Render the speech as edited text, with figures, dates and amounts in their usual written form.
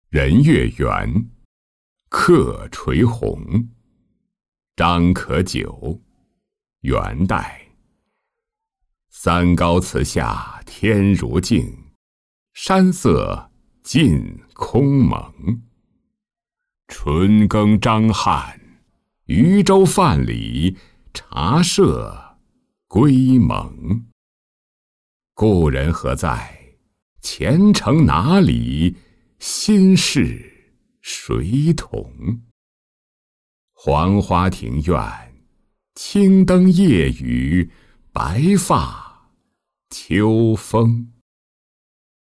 任月圆，客垂红。张可久，元代。三高辞下天如镜，山色尽空蒙。春耕张翰，渔舟范蠡，茶社归蒙。故人何在？前程哪里？心事谁同？黄花庭院，青灯夜雨，白发秋风。